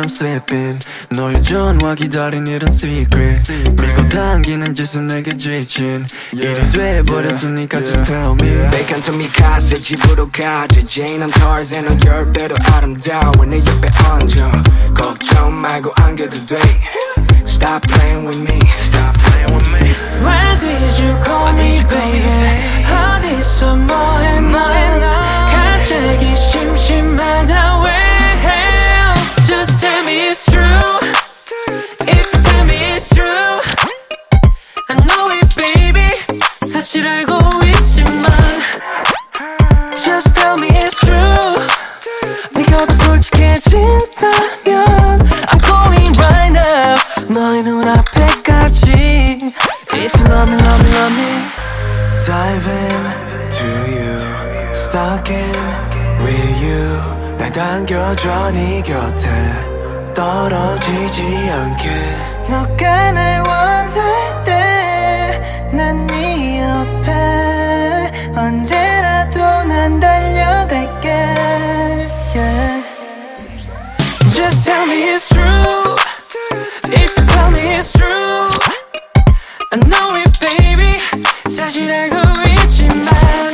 I'm slipping 너의 전화 기다린 이런 secret 밀고 당기는 짓은 내게 지친 일이 돼버렸으니까 just tell me Bacon to me 카세 집으로 가자 Jane I'm Tarzan 너 10배로 아름다워 내 옆에 앉아 걱정 말고 안겨도 돼 Stop playing with me Stop playing with me When did you call me baby 어디서 뭐해 나 갑자기 심심하다 왜 Just tell me it's true If you tell me it's true I know it baby 사실 알고 있지만 Just tell me it's true 네가 더 솔직해진다면 I'm going right now 너의 눈앞에까지 If you love me, love me, love me Dive in to you Stuck in with you 날 당겨줘 네 곁에 떨어지지 않게 너가 날 원할 때 난 네 옆에 언제라도 난 달려갈게 yeah. Just tell me it's true If you tell me it's true I know it baby 사실 알고 있지만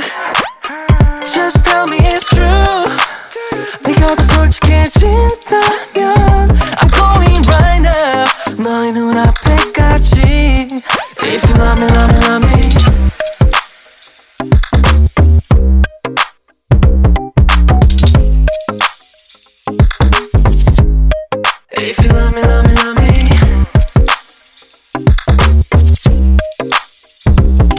Just tell me it's true 네가 더 솔직해진다면 I'm going right now 너의 눈앞에까지 If you love me, love me, love me If you love me, love me, love me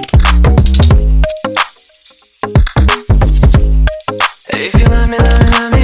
If you love me, love me, love me